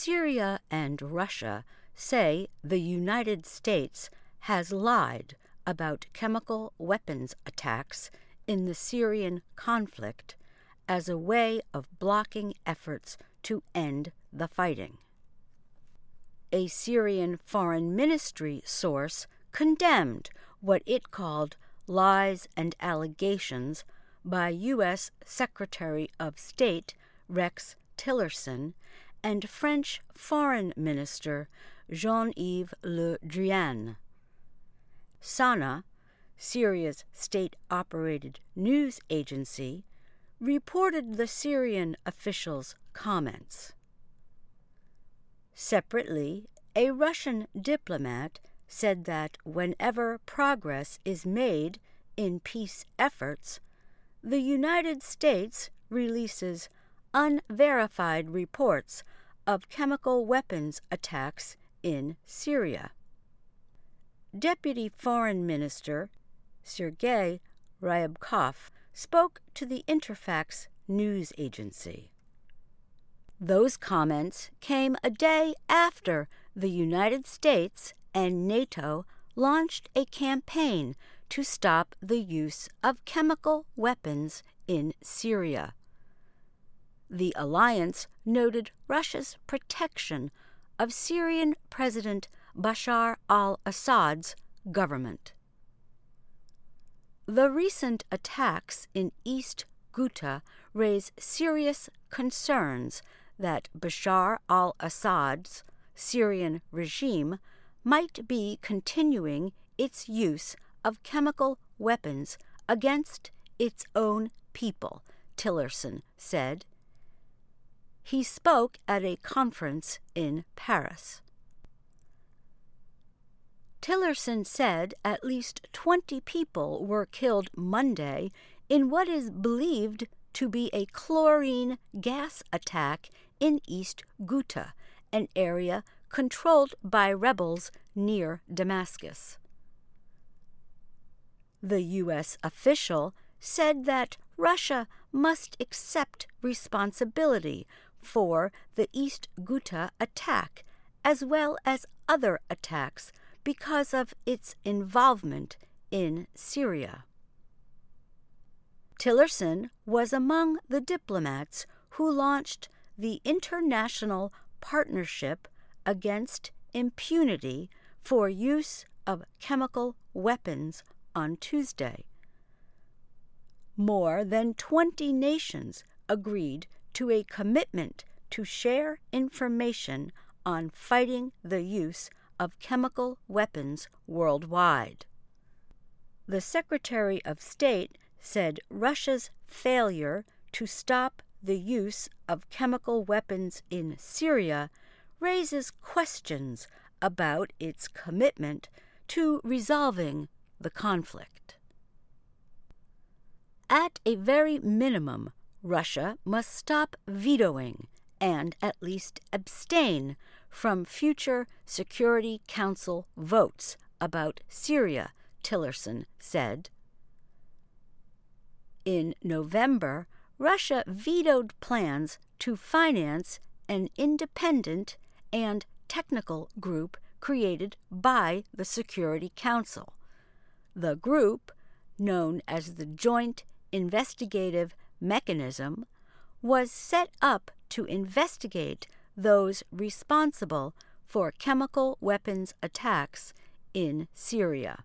Syria and Russia say the United States has lied about chemical weapons attacks in the Syrian conflict as a way of blocking efforts to end the fighting. A Syrian Foreign Ministry source condemned what it called lies and allegations by U.S. Secretary of State Rex Tillerson and French Foreign Minister Jean-Yves Le Drian. Sana, Syria's state-operated news agency, reported the Syrian officials' comments. Separately, a Russian diplomat said that whenever progress is made in peace efforts, the United States releases unverified reports of chemical weapons attacks in Syria. Deputy Foreign Minister Sergei Ryabkov spoke to the Interfax news agency. Those comments came a day after the United States and NATO launched a campaign to stop the use of chemical weapons in Syria. The alliance noted Russia's protection of Syrian President Bashar al-Assad's government. The recent attacks in East Ghouta raise serious concerns that Bashar al-Assad's Syrian regime might be continuing its use of chemical weapons against its own people, Tillerson said. He spoke at a conference in Paris. Tillerson said at least 20 people were killed Monday in what is believed to be a chlorine gas attack in East Ghouta, an area controlled by rebels near Damascus. The U.S. official said that Russia must accept responsibility for the East Ghouta attack as well as other attacks because of its involvement in Syria. Tillerson was among the diplomats who launched the International Partnership Against Impunity for Use of Chemical Weapons on Tuesday. More than 20 nations agreed to a commitment to share information on fighting the use of chemical weapons worldwide. The Secretary of State said Russia's failure to stop the use of chemical weapons in Syria raises questions about its commitment to resolving the conflict. At a very minimum, Russia must stop vetoing and at least abstain from future Security Council votes about Syria, Tillerson said. In November, Russia vetoed plans to finance an independent and technical group created by the Security Council. The group, known as the Joint Investigative Mechanism, was set up to investigate those responsible for chemical weapons attacks in Syria.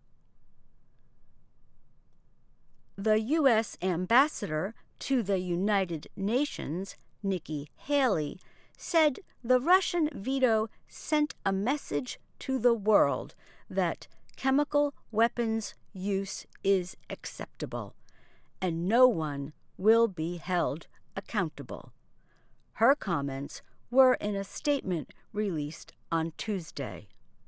The U.S. ambassador to the United Nations, Nikki Haley, said the Russian veto sent a message to the world that chemical weapons use is acceptable, and no one will be held accountable. Her comments were in a statement released on Tuesday.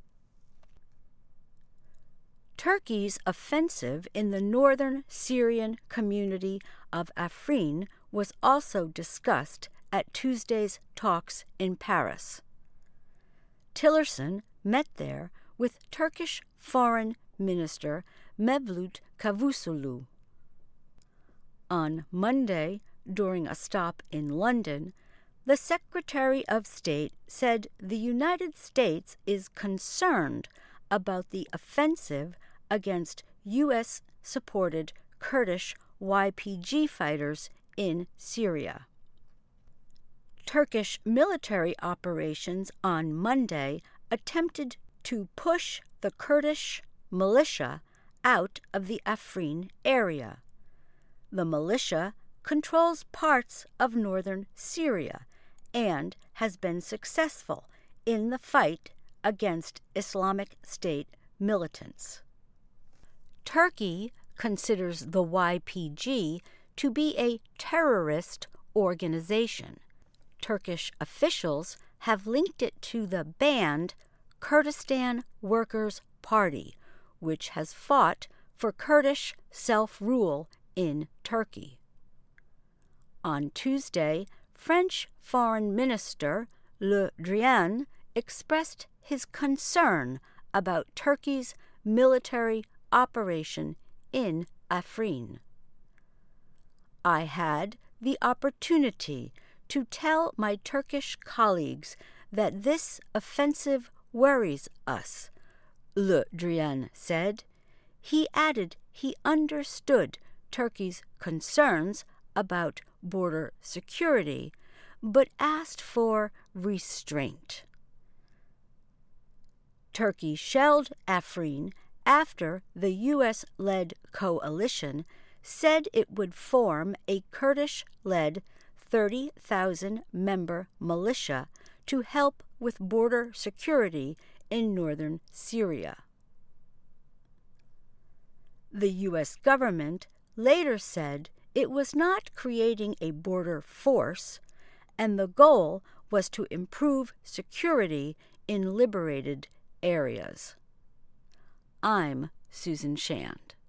Turkey's offensive in the northern Syrian community of Afrin was also discussed at Tuesday's talks in Paris. Tillerson met there with Turkish Foreign Minister Mevlut Cavusoglu. On Monday, during a stop in London, The Secretary of State said the United States is concerned about the offensive against U.S.-supported Kurdish YPG fighters in Syria. Turkish military operations on Monday attempted to push the Kurdish militia out of the Afrin area. The militia controls parts of northern Syria and has been successful in the fight against Islamic State militants. Turkey considers the YPG to be a terrorist organization. Turkish officials have linked it to the banned Kurdistan Workers' Party, which has fought for Kurdish self-rule in Turkey. On Tuesday, French Foreign Minister Le Drian expressed his concern about Turkey's military operation in Afrin. I had the opportunity to tell my Turkish colleagues that this offensive worries us, Le Drian said. He added he understood Turkey's concerns about border security, but asked for restraint. Turkey shelled Afrin after the U.S.-led coalition said it would form a Kurdish-led 30,000-member militia to help with border security in northern Syria. The U.S. government later said it was not creating a border force, and the goal was to improve security in liberated areas. I'm Susan Shand.